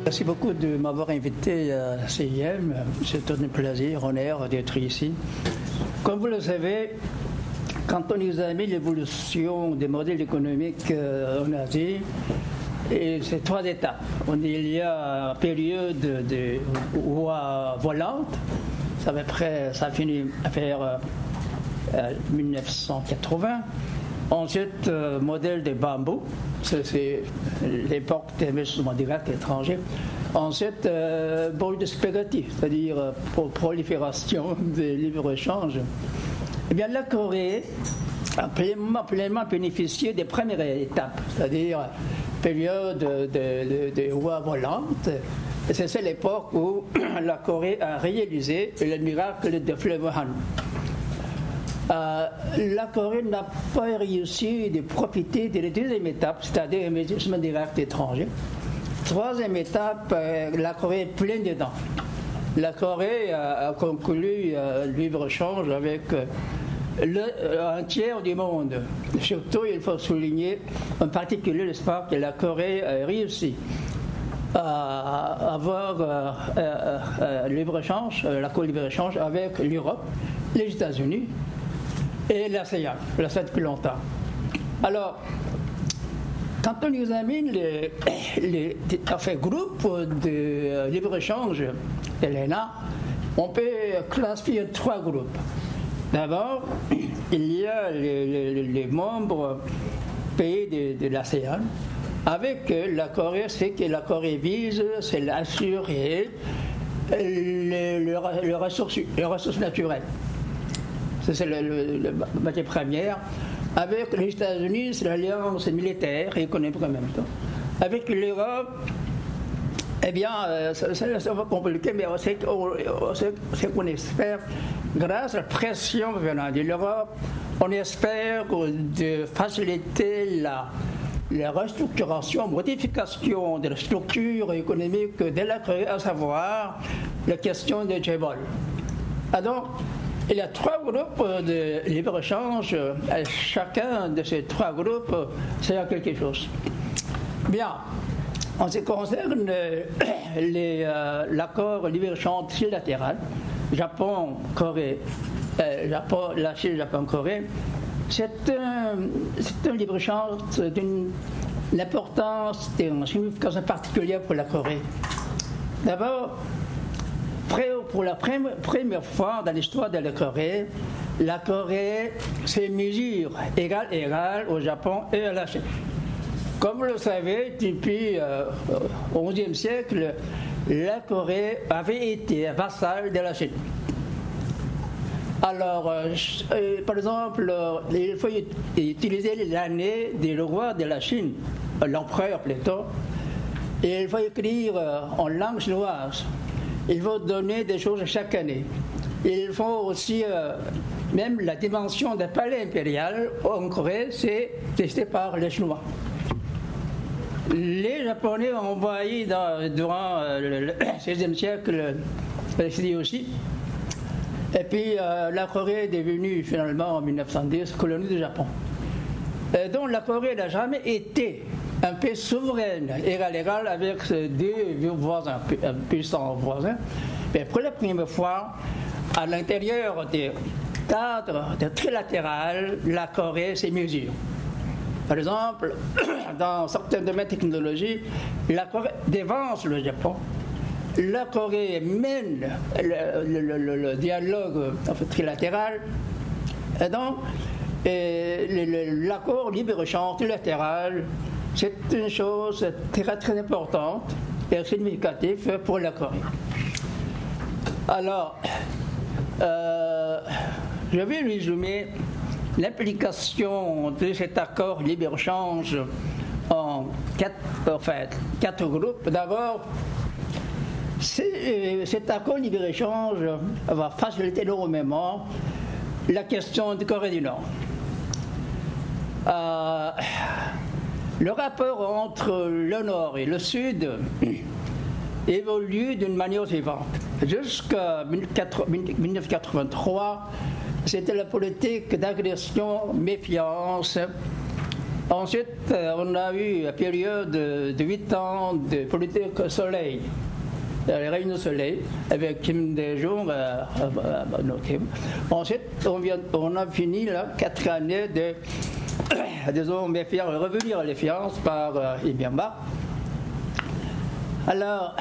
Merci beaucoup de m'avoir invité à CIM. C'est un plaisir, honneur d'être ici. Comme vous le savez, quand on examine l'évolution des modèles économiques en Asie, et c'est trois étapes. Il y a une période de voie volante, ça finit vers 1980. Ensuite, modèle de bambou, c'est l'époque des investissements directs étrangers. Ensuite, bol de spaghetti, c'est-à-dire prolifération des libre-échange. Eh bien, la Corée a pleinement bénéficié des premières étapes, c'est-à-dire période de voie volante. Et c'est l'époque où la Corée a réalisé le miracle de fleuve Han. La Corée n'a pas réussi de profiter de la deuxième étape, c'est-à-dire l'investissement direct étranger. Troisième étape, la Corée est pleine dedans. La Corée a conclu le libre-échange avec un tiers du monde. Surtout, il faut souligner en particulier l'espoir que la Corée a réussi à avoir libre-échange, l'accord libre-échange avec l'Europe, les États-Unis et l'ASEAN, depuis longtemps. Alors, quand on examine les groupes de libre-échange de l'ENA, on peut classifier trois groupes. D'abord, il y a les membres pays de l'ASEAN. Avec la Corée, ce que la Corée vise, c'est d'assurer les ressources naturelles. C'est la matière première. Avec les États-Unis, c'est l'alliance militaire et économique en même temps. Avec l'Europe, eh bien, ça va compliquer, mais c'est qu'on espère, grâce à la pression venant de l'Europe, on espère de faciliter la restructuration, modification de la structure économique de la Corée, à savoir la question des Chaebol. Donc, il y a trois groupes de libre-échange. Chacun de ces trois groupes sert à quelque chose. Bien, en ce qui concerne l'accord libre-échange trilatéral, Japon-Corée, la Chine, Japon-Corée, c'est un libre-échange d'une importance, d'une signification particulière pour la Corée. D'abord, pour la première fois dans l'histoire de la Corée se mesure égal au Japon et à la Chine. Comme vous le savez, depuis au XIe siècle, la Corée avait été vassale de la Chine. Alors, par exemple, il faut utiliser l'année du roi de la Chine, l'empereur plutôt, et il faut écrire en langue chinoise. Il faut donner des choses chaque année. Il faut aussi, même la dimension des palais impérial en Corée, c'est testé par les Chinois. Les Japonais ont envahi durant le XVIe siècle la Chine aussi. Et puis la Corée est devenue finalement en 1910 colonie du Japon. Donc la Corée n'a jamais été un pays souverain, égal avec ses deux voisins, puissants voisins. Mais pour la première fois, à l'intérieur des cadres trilatéral, la Corée se mesure. Par exemple, dans certains domaines de technologie, la Corée devance le Japon. La Corée mène le dialogue trilatéral. Et donc, l'accord libre-échange trilatéral, c'est une chose très, très importante et significative pour la Corée. Alors, je vais résumer l'implication de cet accord libre-échange en quatre groupes. D'abord, cet accord libre-échange va faciliter énormément la question de Corée du Nord. Le rapport entre le Nord et le Sud évolue d'une manière suivante. Jusqu'à 1983, c'était la politique d'agression, méfiance Ensuite, on a eu une période de 8 ans de politique soleil, les réunions soleil, avec Kim Dae-jung. Ensuite, on a fini là, 4 années de, disons, faire revenir les finances par Myanmar. Alors,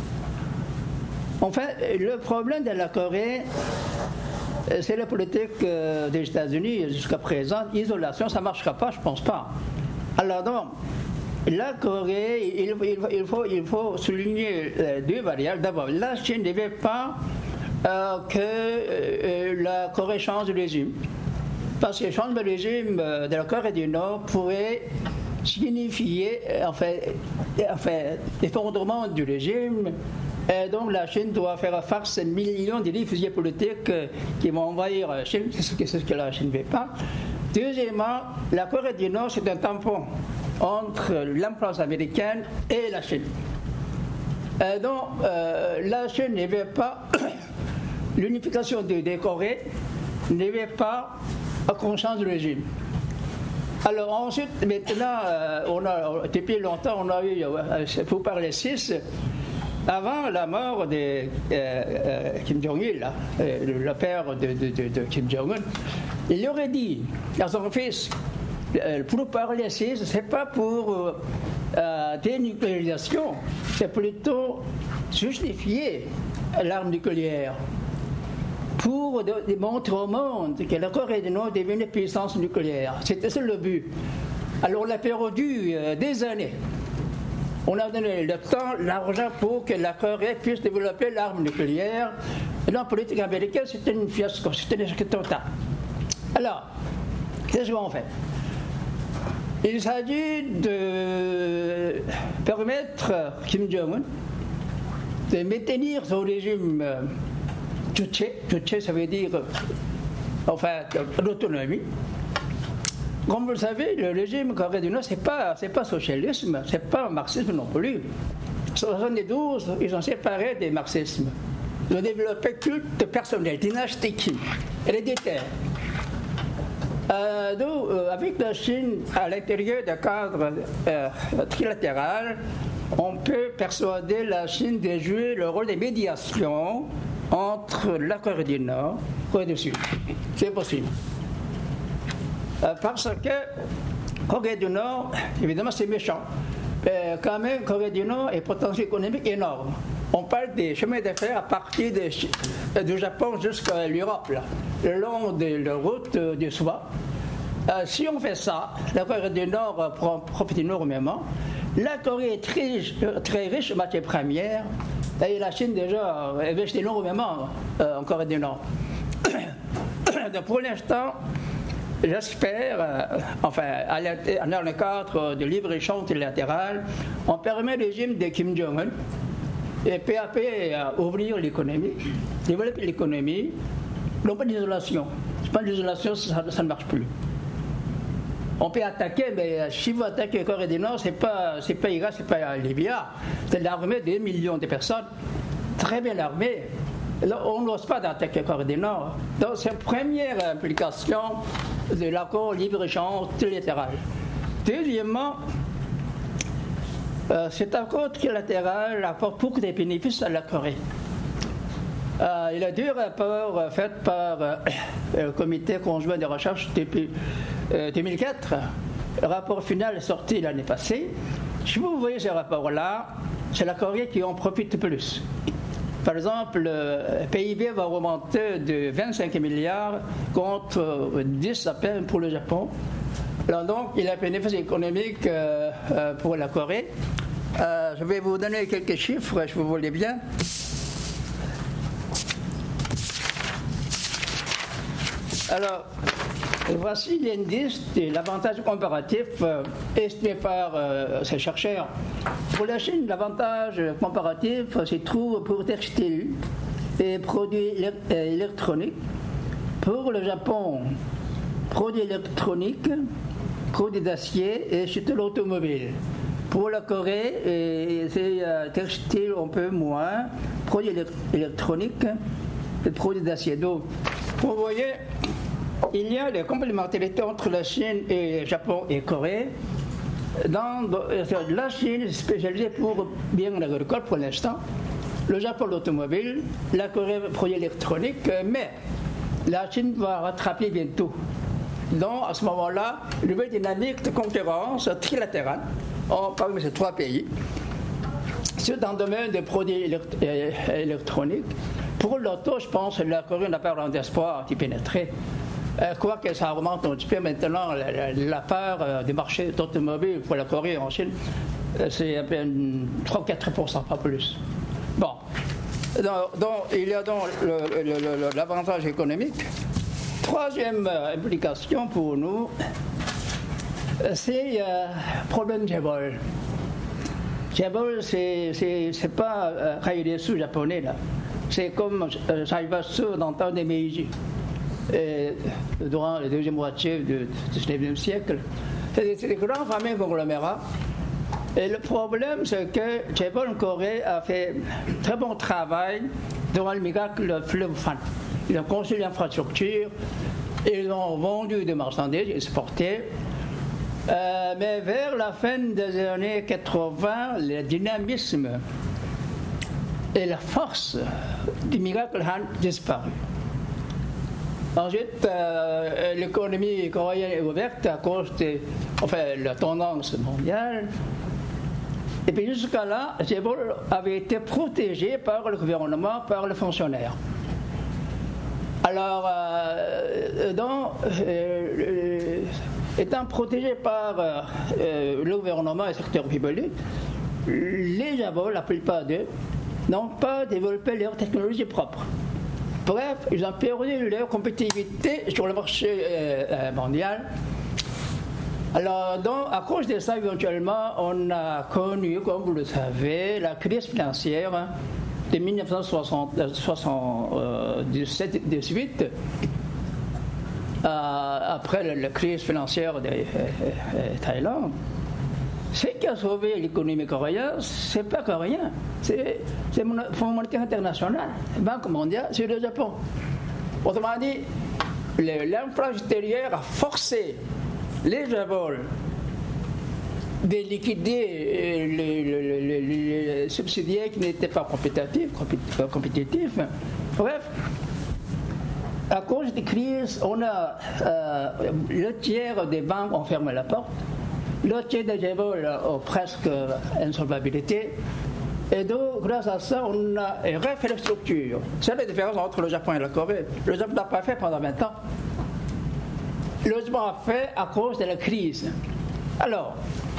en fait, le problème de la Corée, c'est la politique des États-Unis jusqu'à présent. Isolation, ça ne marchera pas, je ne pense pas. Alors donc, la Corée, il faut souligner 2 variables. D'abord, la Chine ne veut pas que la Corée change de régime. Parce que changer de régime de la Corée du Nord pourrait signifier l'effondrement du régime. Et donc la Chine doit faire face à millions de réfugiés politiques qui vont envahir la Chine, c'est ce que la Chine ne veut pas. Deuxièmement, la Corée du Nord, c'est un tampon entre l'influence américaine et la Chine. Et donc la Chine ne veut pas l'unification des Corées, ne veut pas qu'on change de régime. Alors ensuite, maintenant, depuis longtemps, on a eu, pour parler 6, avant la mort de Kim Jong-il, le père de Kim Jong-un, il aurait dit à son fils, pour parler 6, ce n'est pas pour dénucléarisation, c'est plutôt justifier l'arme nucléaire. Pour montrer au monde que la Corée du Nord est devenue puissance nucléaire. C'était ça le but. Alors on a perdu des années. On a donné le temps, l'argent pour que la Corée puisse développer l'arme nucléaire. Et dans la politique américaine, c'était une fiasco, c'était un échec total. Alors, qu'est-ce qu'on fait? Il s'agit de permettre à Kim Jong-un de maintenir son régime Juche, ça veut dire l'autonomie. Comme vous le savez, le régime Corée du Nord, c'est pas socialisme, c'est pas marxisme non plus. En 1972, ils ont séparé des marxismes. Ils ont développé culte personnel, dynastique, héréditaire. Donc, avec la Chine, à l'intérieur d'un cadre trilatéral, on peut persuader la Chine de jouer le rôle de médiation entre la Corée du Nord et la Corée du Sud. C'est possible. Parce que Corée du Nord, évidemment, c'est méchant. Quand même, Corée du Nord a un potentiel économique énorme. On parle des chemins de fer à partir du Japon jusqu'à l'Europe, là, le long de la route de soie. Si on fait ça, la Corée du Nord profite énormément. La Corée est très riche en matières premières. Et la Chine déjà investit énormément en Corée du Nord. Donc pour l'instant, j'espère, dans le cadre de libre-échange trilatéral, on permet le régime de Kim Jong-un et peu à peu ouvrir l'économie, développer l'économie, non pas d'isolation. Pas d'isolation, ça ne marche plus. On peut attaquer, mais si vous attaquez la Corée du Nord, c'est pas Irak, c'est pas Libya. C'est l'armée de millions de personnes, très bien armée. Là, on n'ose pas d'attaquer la Corée du Nord. Donc, c'est la première implication de l'accord libre-échange trilatéral. Deuxièmement, cet accord trilatéral apporte beaucoup de bénéfices à la Corée. Il y a 2 rapports faits par le comité conjoint de recherche depuis 2004. Le rapport final est sorti l'année passée. Si vous voyez ce rapport-là, c'est la Corée qui en profite plus. Par exemple, le PIB va augmenter de 25 milliards contre 10 à peine pour le Japon. Alors donc, il y a un bénéfice économique pour la Corée. Je vais vous donner quelques chiffres, si vous voulez bien. Alors, voici l'indice de l'avantage comparatif estimé par ces chercheurs. Pour la Chine, l'avantage comparatif se trouve pour textiles et produits électroniques. Pour le Japon, produits électroniques, produits d'acier et surtout l'automobile. Pour la Corée, c'est textile un peu moins, produits électroniques et produits d'acier. Donc, vous voyez, il y a des complémentarités entre la Chine et le Japon et Corée. La Chine est spécialisée pour bien l'agricole pour l'instant, le Japon l'automobile, la Corée produit électronique, mais la Chine va rattraper bientôt. Donc à ce moment-là, une nouvelle dynamique de concurrence trilatérale parmi ces trois pays, c'est dans le domaine des produits électroniques. Pour l'auto, je pense que la Corée n'a pas vraiment d'espoir d'y pénétrer. Quoique ça augmente un petit peu maintenant, la part du marché automobile pour la Corée en Chine, c'est à peine 3-4%, pas plus. Bon, donc il y a donc l'avantage économique. Troisième implication pour nous, c'est le problème du vol. Le c'est pas Kaidesu japonais là. C'est comme Saibasu dans le temps des Meiji, durant la deuxième moitié du 19e siècle. C'est des grands familles conglomérats. Et le problème, c'est que Japan Corée a fait un très bon travail durant le miracle du fleuve Fan. Ils ont construit l'infrastructure, ils ont vendu des marchandises, exporté. Mais vers la fin des années 80, le dynamisme et la force du miracle Han disparu. Ensuite, l'économie coréenne est ouverte à cause de la tendance mondiale. Et puis jusqu'à là, Japan avait été protégé par le gouvernement, par les fonctionnaires. Alors, étant protégé par le gouvernement et le secteur public, les Japonais, la plupart d'eux, n'ont pas développé leur technologie propre. Bref, ils ont perdu leur compétitivité sur le marché mondial. Alors, donc, à cause de ça, éventuellement, on a connu, comme vous le savez, la crise financière de 1977-18, après la crise financière de Thaïlande. Ce qui a sauvé l'économie coréenne, c'est pas coréen, c'est le Fonds monétaire international, la Banque mondiale, c'est le Japon. Autrement dit, l'influence extérieure a forcé les Japonais de liquider les subsidiaires qui n'étaient pas compétitifs. Bref, à cause des crises, on a le tiers des banques ont fermé la porte, le tiers des Japonais ont presque insolvabilité. Et donc, grâce à ça, on a refait la structure. C'est la différence entre le Japon et la Corée. Le Japon n'a pas fait pendant 20 ans. Le Japon a fait à cause de la crise. Alors,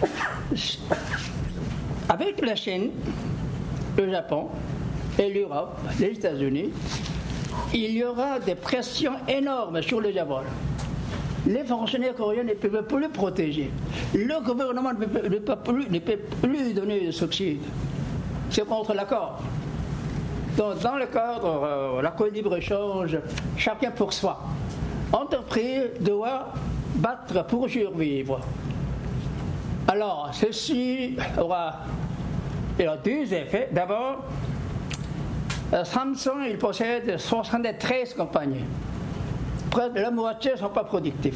avec la Chine, le Japon et l'Europe, les États-Unis, il y aura des pressions énormes sur le Japon. Les fonctionnaires coréens ne peuvent plus le protéger. Le gouvernement ne peut plus donner de subsides. C'est contre l'accord. Donc, dans le cadre l'accord de libre-échange, chacun pour soi. L'entreprise doit battre pour survivre. Alors, ceci aura deux effets. D'abord, Samsung, il possède 73 compagnies. Presque la moitié ne sont pas productifs.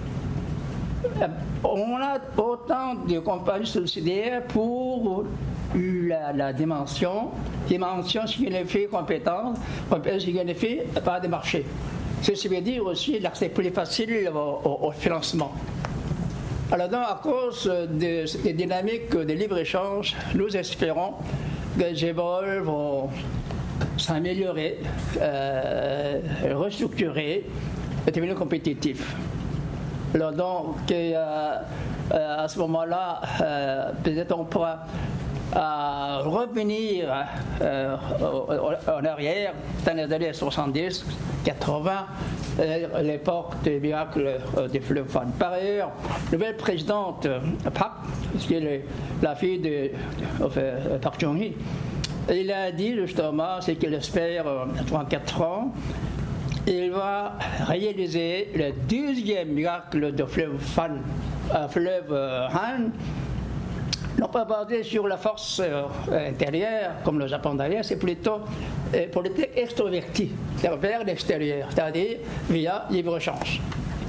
On a autant de compagnies subsidiaires pour la dimension signifie compétence signifie pas de marché. Ceci veut dire aussi l'accès plus facile au financement. Alors donc, à cause des dynamiques de libre-échange, nous espérons que les vols vont s'améliorer, restructurer et devenir compétitifs. Alors donc, à ce moment-là, peut-être on pourra revenir en arrière dans les années 70, 80, l'époque du miracle des fleuves Fan. Par ailleurs, la nouvelle présidente Park, qui est la fille de Park Chung-hee, il a dit justement, c'est qu'il espère, dans 4 ans, il va réaliser le 12e miracle de fleuve Fan, fleuve Han, non pas pas basé sur la force intérieure, comme le Japon d'ailleurs, c'est plutôt politique extrovertie, vers l'extérieur, c'est-à-dire via libre-échange.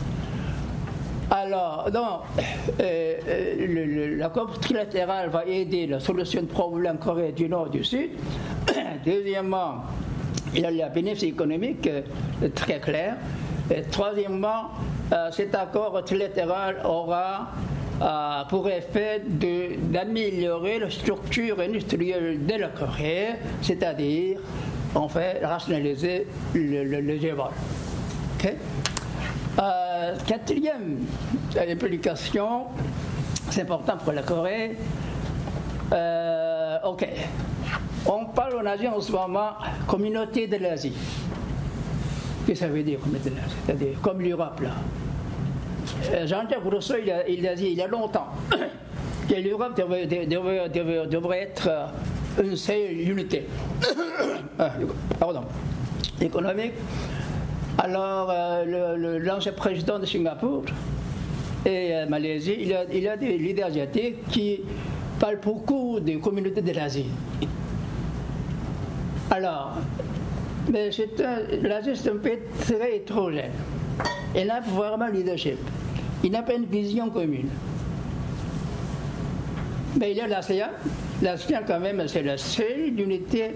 Alors, donc, l'accord trilatéral va aider la solution de problème Corée du Nord et du Sud. Deuxièmement, il y a les bénéfices économiques très clairs. Et troisièmement, cet accord trilatéral aura pour effet d'améliorer la structure industrielle de la Corée, c'est-à-dire, en fait, rationaliser le G-vol. Okay? Quatrième implication, c'est important pour la Corée. Ok. On parle en Asie en ce moment communauté de l'Asie. Qu'est-ce que ça veut dire communauté de l'Asie? C'est-à-dire comme l'Europe là. Jean-Jacques Rousseau il a dit il y a longtemps que l'Europe devrait être une seule unité. Pardon. Économique. Alors, l'ancien président de Singapour et Malaisie, il a des leaders asiatiques qui parlent beaucoup des communautés de l'Asie. Alors, mais l'Asie, c'est un pays très hétérogène. Il n'a pas vraiment le leadership. Il n'a pas une vision commune. Mais il y a l'ASEAN. L'ASEAN, quand même, c'est la seule unité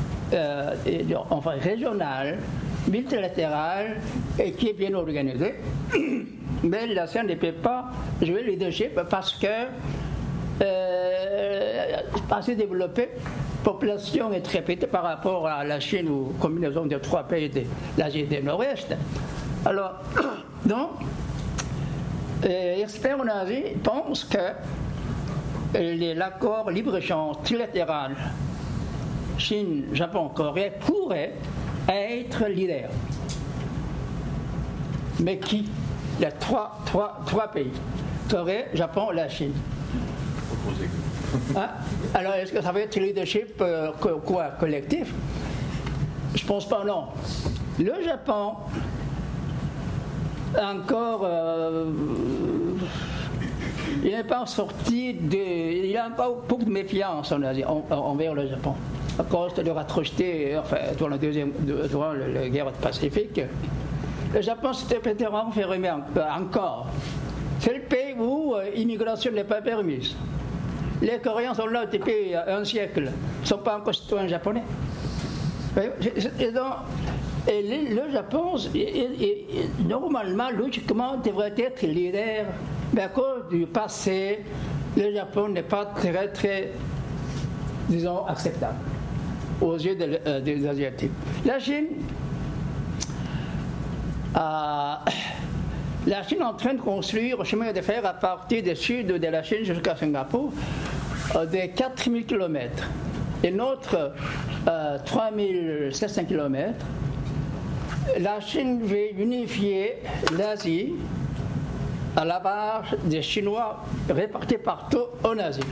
régionale, multilatérale et qui est bien organisée. Mais l'ASEAN ne peut pas jouer le leadership parce que assez développée, la population est très petite par rapport à la Chine ou combinaison de 3 pays de l'Asie du Nord-Est. Alors, donc, les experts en Asie pensent que l'accord libre-échange trilatéral Chine, Japon, Corée pourrait être leader. Mais qui? Il y a trois pays. Corée, Japon, la Chine. Hein? Alors, est-ce que ça va être leadership collectif? Je pense pas, non. Le Japon, encore, il n'est pas sorti il a encore beaucoup de méfiance en Asie, envers le Japon. À cause de leur atrocité, enfin, durant la guerre du Pacifique. Le Japon s'était peut-être enfermé encore. C'est le pays où l'immigration n'est pas permise. Les Coréens sont là depuis un siècle. Ils ne sont pas encore citoyens japonais. Et donc, le Japon, normalement, logiquement, devrait être leader. Mais à cause du passé, le Japon n'est pas très, disons, acceptable aux yeux des Asiatiques. La Chine est en train de construire un chemin de fer à partir du sud de la Chine jusqu'à Singapour de 4000 km. Et notre 3700 km. La Chine veut unifier l'Asie à la base des Chinois répartis partout en Asie.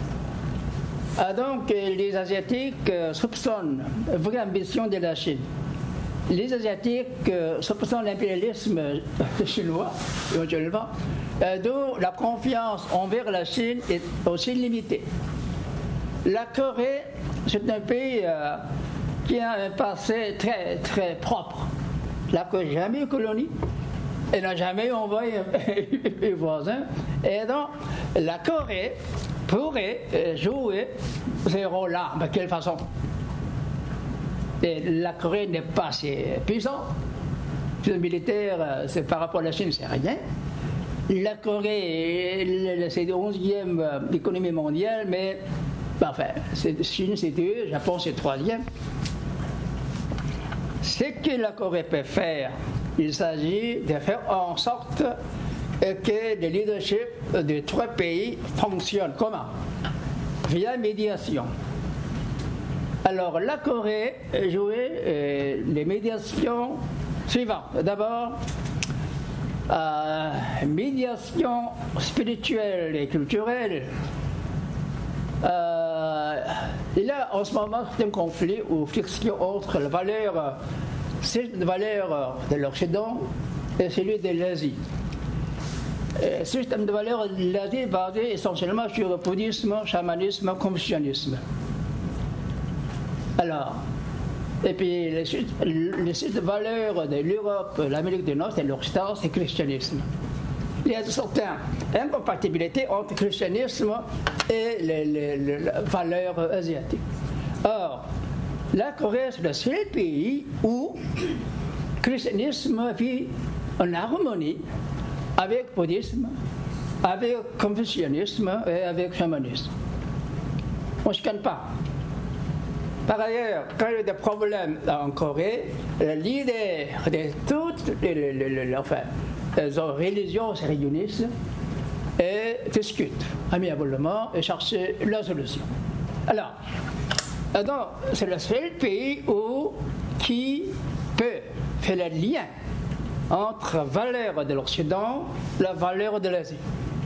Donc les Asiatiques soupçonnent la vraie ambition de la Chine. Les Asiatiques soupçonnent l'impérialisme chinois, éventuellement, d'où la confiance envers la Chine est aussi limitée. La Corée, c'est un pays qui a un passé très propre. La Corée n'a jamais eu colonie, elle n'a jamais envoyé un voisin, et donc la Corée pourrait jouer ce rôle-là. De quelle façon? Et la Corée n'est pas assez puissante. Le militaire, c'est par rapport à la Chine, c'est rien. La Corée, c'est la 11e économie mondiale, mais enfin, Chine c'est 2, Japon c'est 3e. Ce que la Corée peut faire, il s'agit de faire en sorte que le leadership des 3 pays fonctionne. Comment? Via médiation. Alors, la Corée jouait les médiations suivantes. D'abord, médiation spirituelle et culturelle. Il y a en ce moment un conflit ou friction entre les valeurs de l'Occident et celui de l'Asie. Système de valeurs de l'Asie basé essentiellement sur le bouddhisme, chamanisme, confucianisme. Alors, et puis les systèmes de valeurs de l'Europe, l'Amérique du Nord, c'est l'Occident, c'est le christianisme. Il y a certaines incompatibilités entre le christianisme et les valeurs asiatiques. Or, la Corée, c'est le seul pays où le christianisme vit en harmonie avec le bouddhisme, avec le confucianisme et avec le chamanisme. On ne se calme pas. Par ailleurs, quand il y a des problèmes en Corée, le leader de toutes les religions se réunissent et discutent amiablement et cherchent la solution. Alors, c'est le seul pays qui peut faire le lien entre la valeur de l'Occident et la valeur de l'Asie.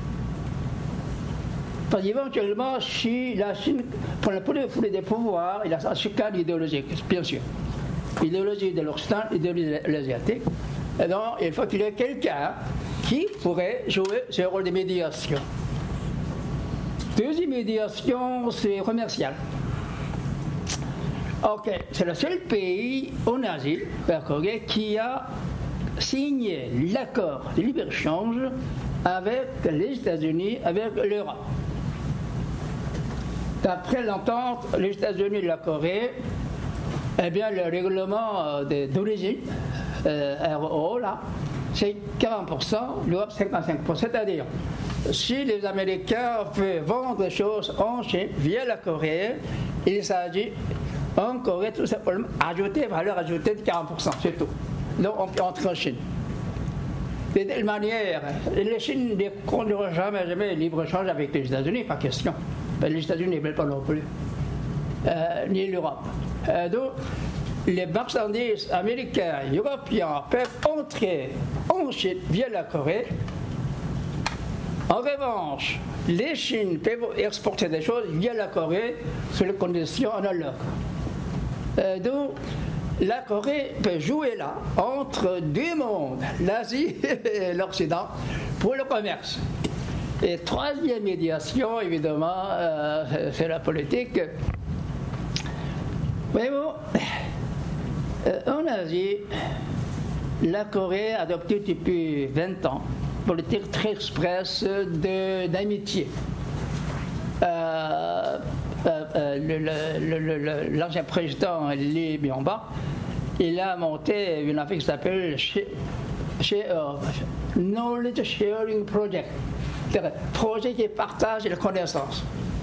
Parce qu'éventuellement, si la Chine, pour des pouvoirs, il y a un chicane idéologique, bien sûr. L'idéologie de l'Occident, l'idéologie de l'Asiatique. Et donc, il faut qu'il y ait quelqu'un qui pourrait jouer ce rôle de médiation. Deuxième médiation, c'est commercial. Ok, c'est le seul pays en Asie, la Corée, qui a signé l'accord de libre-échange avec les États-Unis, avec l'Europe. D'après l'entente, les États-Unis et la Corée, eh bien, le règlement d'origine, RO, là, c'est 40%, l'Europe 55%. C'est-à-dire, si les Américains veulent vendre des choses en Chine via la Corée, il s'agit en Corée tout simplement ajouter valeur ajoutée de 40%, c'est tout. Donc, on peut entrer en Chine. De telle manière, les Chines ne conduiront jamais libre-échange avec les États-Unis, pas question. Les États-Unis ne veulent pas non plus, ni l'Europe. Donc, les marchandises américains et européens peuvent entrer en Chine via la Corée. En revanche, les Chines peuvent exporter des choses via la Corée sous les conditions analogues. Donc, la Corée peut jouer là entre deux mondes, l'Asie et l'Occident, pour le commerce. Et troisième médiation, évidemment, c'est la politique. Mais bon, en Asie, la Corée a adopté depuis 20 ans une politique très expresse d'amitié. L'ancien président Lee Myung-bak, il a monté une affaire qui s'appelle Knowledge Sharing Project, projet qui partage les connaissances.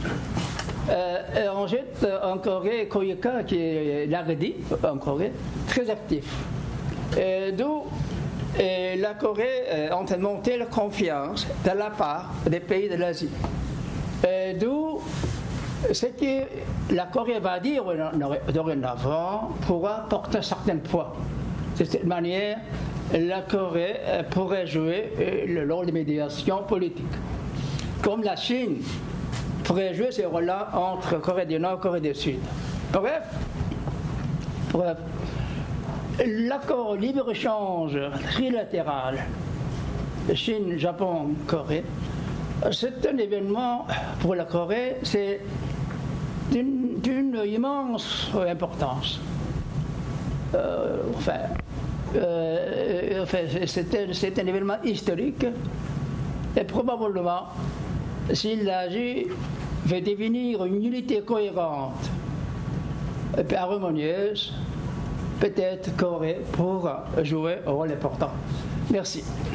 Ensuite, en Corée, Koyuka, qui est l'Agdi en Corée, très actif. D'où la Corée a monté la confiance de la part des pays de l'Asie. D'où ce que la Corée va dire dorénavant pourra porter un certain poids. De cette manière, la Corée pourrait jouer le rôle de médiation politique. Comme la Chine pourrait jouer ce rôle-là entre Corée du Nord et Corée du Sud. Bref, l'accord libre-échange trilatéral Chine, Japon, Corée, c'est un événement pour la Corée, c'est d'une immense importance. C'est un événement historique et probablement, si l'Asie veut devenir une unité cohérente et harmonieuse, peut-être Corée pourra jouer un rôle important. Merci.